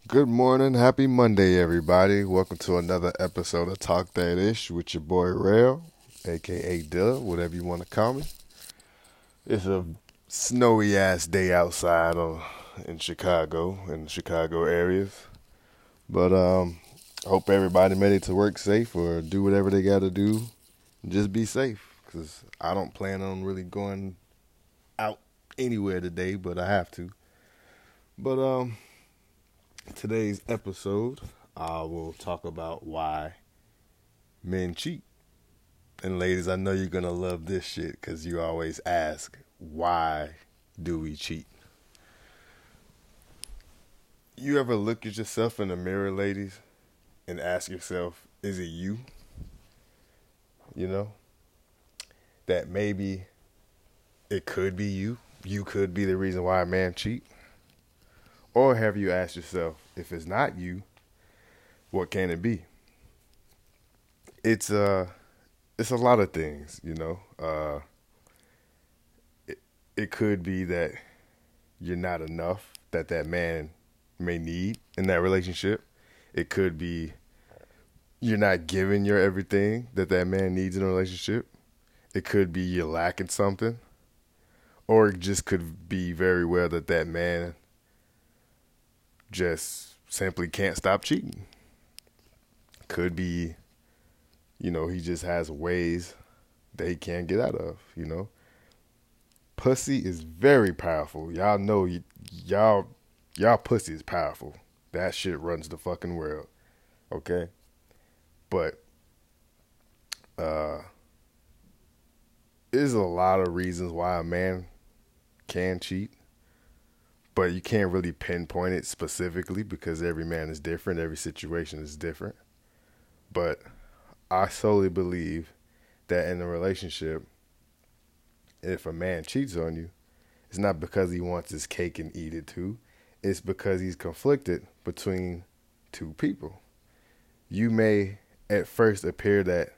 Good morning, happy Monday, everybody. Welcome to another episode of Talk That Ish with your boy Rail, aka Dub, whatever you want to call me. It's a snowy ass day outside in Chicago, in the Chicago areas. But hope everybody made it to work safe or do whatever they got to do. Just be safe, cause I don't plan on really going out anywhere today, but I have to. But today's episode, I will talk about why men cheat. And ladies, I know you're going to love this shit because you always ask, why do we cheat? You ever look at yourself in the mirror, ladies, and ask yourself, is it you? You know? That maybe it could be you. You could be the reason why a man cheat. Or have you asked yourself, if it's not you, what can it be? It's a lot of things, you know. It could be that you're not enough that man may need in that relationship. It could be you're not giving your everything that man needs in a relationship. It could be you're lacking something. Or it just could be very well that man just simply can't stop cheating. Could be, he just has ways that he can't get out of, Pussy is very powerful. Y'all know, y'all pussy is powerful. That shit runs the fucking world, okay? But, there's a lot of reasons why a man can cheat. But you can't really pinpoint it specifically because every man is different. Every situation is different. But I solely believe that in a relationship, if a man cheats on you, it's not because he wants his cake and eat it too. It's because he's conflicted between two people. You may at first appear that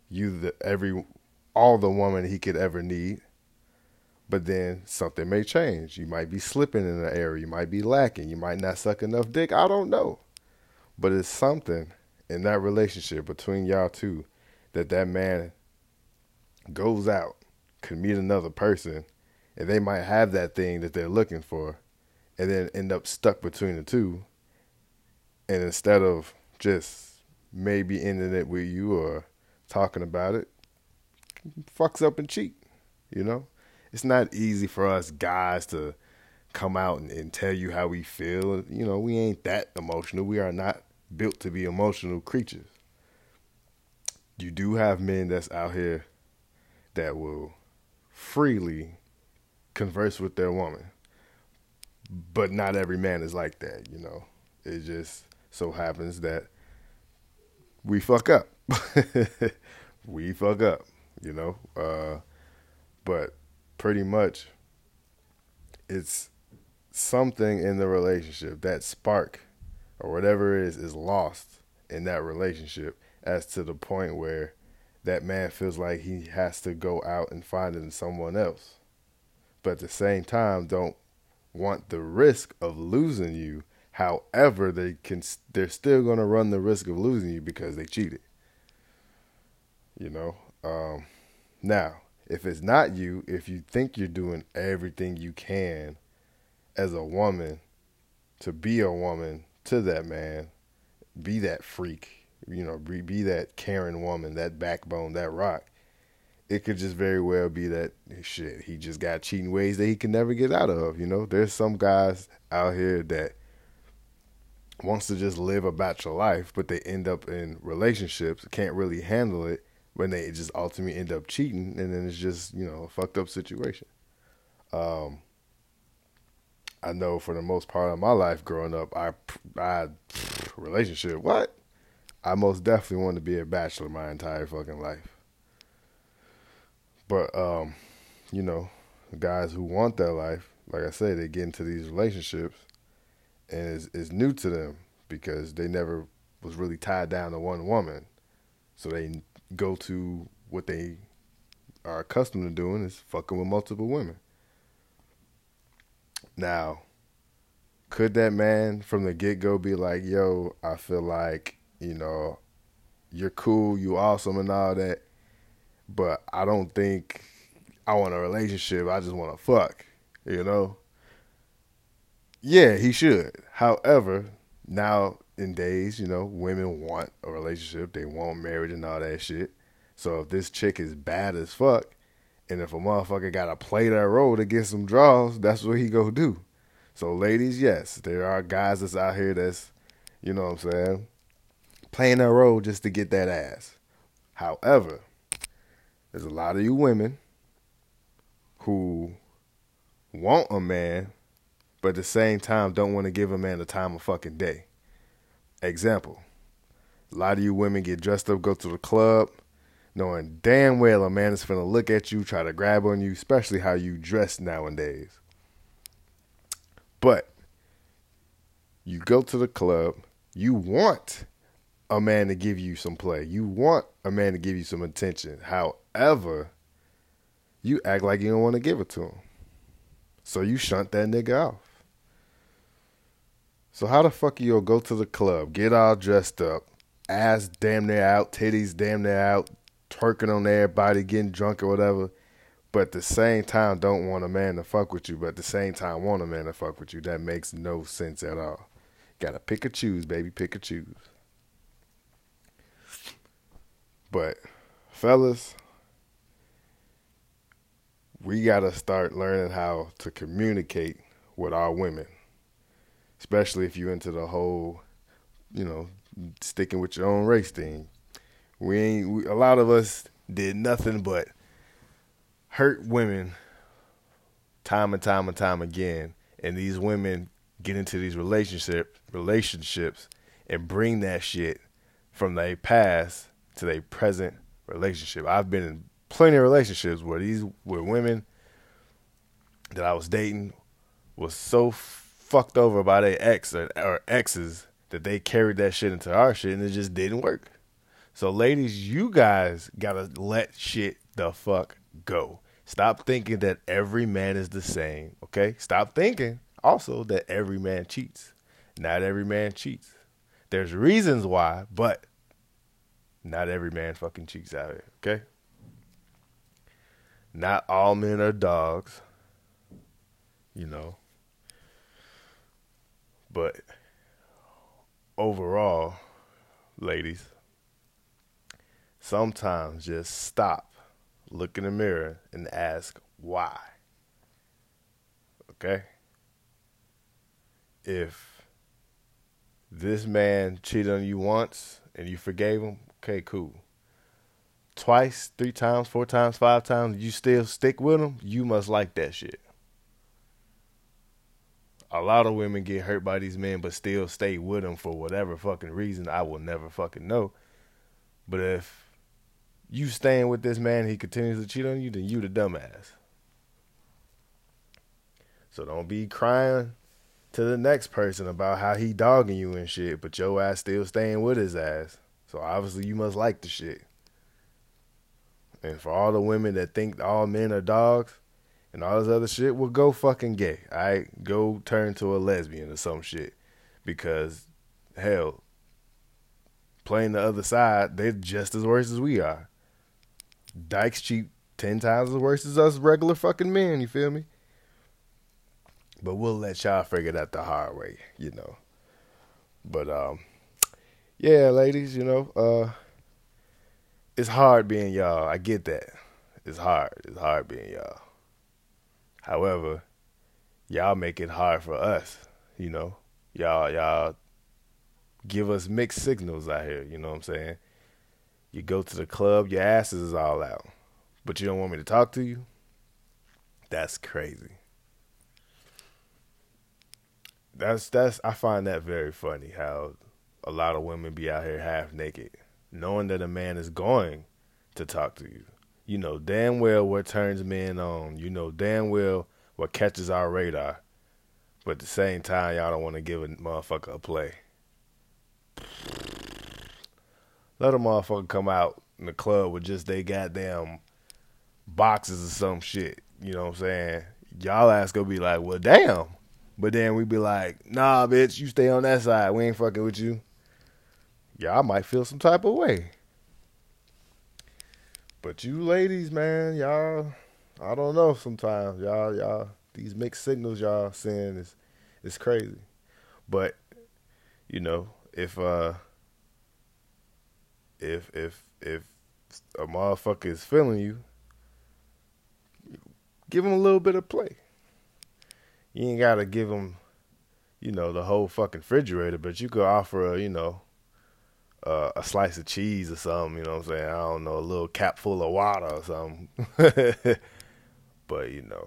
all the woman he could ever need. But then something may change. You might be slipping in an area. You might be lacking. You might not suck enough dick. I don't know. But it's something in that relationship between y'all two that man goes out, could meet another person, and they might have that thing that they're looking for, and then end up stuck between the two. And instead of just maybe ending it with you or talking about it, fucks up and cheat, It's not easy for us guys to come out and tell you how we feel. We ain't that emotional. We are not built to be emotional creatures. You do have men that's out here that will freely converse with their woman. But not every man is like that, It just so happens that we fuck up. We fuck up, But pretty much, it's something in the relationship, that spark or whatever it is lost in that relationship as to the point where that man feels like he has to go out and find it in someone else. But at the same time, don't want the risk of losing you. However, they're still going to run the risk of losing you because they cheated. Now, if it's not you, if you think you're doing everything you can as a woman to be a woman to that man, be that freak, be that caring woman, that backbone, that rock, it could just very well be that shit, he just got cheating ways that he can never get out of, There's some guys out here that wants to just live a bachelor life, but they end up in relationships, can't really handle it, when they just ultimately end up cheating, and then it's just, a fucked up situation. I know for the most part of my life growing up, relationship, what? I most definitely wanted to be a bachelor my entire fucking life. But, guys who want that life, like I said, they get into these relationships, and it's new to them because they never was really tied down to one woman. So they go to what they are accustomed to doing is fucking with multiple women. Now, could that man from the get go be like, yo, I feel like, you're cool, you awesome and all that, but I don't think I want a relationship. I just want to fuck, you know? Yeah, he should. However, nowadays, women want a relationship. They want marriage and all that shit. So if this chick is bad as fuck, and if a motherfucker got to play that role to get some draws, that's what he go do. So ladies, yes, there are guys that's out here that's, you know what I'm saying, playing that role just to get that ass. However, there's a lot of you women who want a man, but at the same time don't want to give a man the time of fucking day. Example, a lot of you women get dressed up, go to the club, knowing damn well a man is finna look at you, try to grab on you, especially how you dress nowadays. But you go to the club, you want a man to give you some play. You want a man to give you some attention. However, you act like you don't want to give it to him. So you shunt that nigga off. So how the fuck you gonna go to the club, get all dressed up, ass damn near out, titties damn near out, twerking on everybody, getting drunk or whatever, but at the same time don't want a man to fuck with you, but at the same time want a man to fuck with you? That makes no sense at all. Gotta pick or choose, baby, pick or choose. But fellas, we gotta start learning how to communicate with our women, especially if you're into the whole, sticking with your own race thing. A lot of us did nothing but hurt women time and time and time again, and these women get into these relationships and bring that shit from their past to their present relationship. I've been in plenty of relationships where women that I was dating was so fucked over by their ex or exes that they carried that shit into our shit and it just didn't work. So ladies, you guys gotta let shit the fuck go. Stop thinking that every man is the same, okay? Stop thinking also that every man cheats. Not every man cheats. There's reasons why, but not every man fucking cheats out here, okay? Not all men are dogs, But overall, ladies, sometimes just stop, look in the mirror, and ask why. Okay? If this man cheated on you once and you forgave him, okay, cool. Twice, 3 times, 4 times, 5 times, you still stick with him, you must like that shit. A lot of women get hurt by these men but still stay with them for whatever fucking reason I will never fucking know. But if you staying with this man and he continues to cheat on you, then you the dumbass. So don't be crying to the next person about how he dogging you and shit, but your ass still staying with his ass. So obviously you must like the shit. And for all the women that think all men are dogs and all this other shit, well, go fucking gay. Alright? Go turn to a lesbian or some shit. Because, hell, playing the other side, they're just as worse as we are. Dykes cheat 10 times as worse as us regular fucking men, you feel me? But we'll let y'all figure that the hard way, But, yeah, ladies, it's hard being y'all. I get that. It's hard. It's hard being y'all. However, y'all make it hard for us, Y'all give us mixed signals out here, you know what I'm saying? You go to the club, your asses is all out. But you don't want me to talk to you? That's crazy. I find that very funny how a lot of women be out here half naked, knowing that a man is going to talk to you. You know damn well what turns men on. You know damn well what catches our radar. But at the same time, y'all don't want to give a motherfucker a play. Let a motherfucker come out in the club with just they goddamn boxes or some shit. You know what I'm saying? Y'all ass gonna be like, well, damn. But then we be like, nah, bitch, you stay on that side. We ain't fucking with you. Y'all might feel some type of way. But you ladies, man, y'all, I don't know sometimes. Y'all, these mixed signals y'all send is crazy. But, you know, if a motherfucker is feeling you, give him a little bit of play. You ain't gotta give him, you know, the whole fucking refrigerator, but you could offer a slice of cheese or something, you know what I'm saying? I don't know, a little cap full of water or something. But, you know,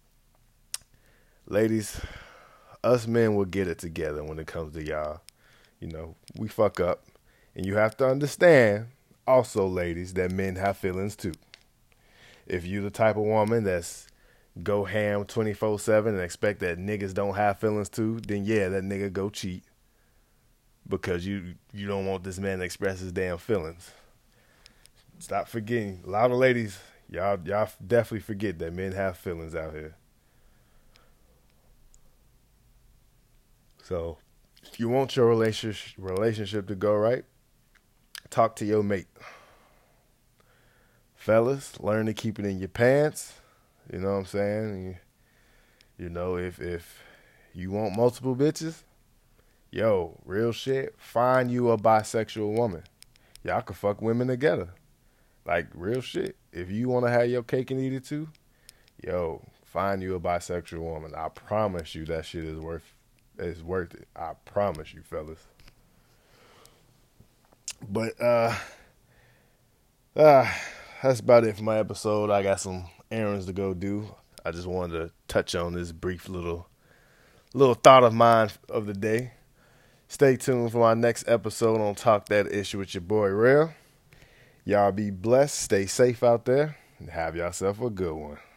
ladies, us men will get it together when it comes to y'all. You know, we fuck up. And you have to understand, also, ladies, that men have feelings too. If you the type of woman that's go ham 24/7 and expect that niggas don't have feelings too, then yeah, that nigga go cheat. Because you don't want this man to express his damn feelings. Stop forgetting. A lot of ladies, y'all definitely forget that men have feelings out here. So, if you want your relationship to go right, talk to your mate. Fellas, learn to keep it in your pants. You know what I'm saying? You know, if you want multiple bitches, yo, real shit, find you a bisexual woman. Y'all can fuck women together. Like, real shit. If you want to have your cake and eat it too, yo, find you a bisexual woman. I promise you that shit is worth it. I promise you, fellas. But that's about it for my episode. I got some errands to go do. I just wanted to touch on this brief little thought of mine of the day. Stay tuned for my next episode on Talk That Issue with your boy Rail. Y'all be blessed, stay safe out there, and have yourself a good one.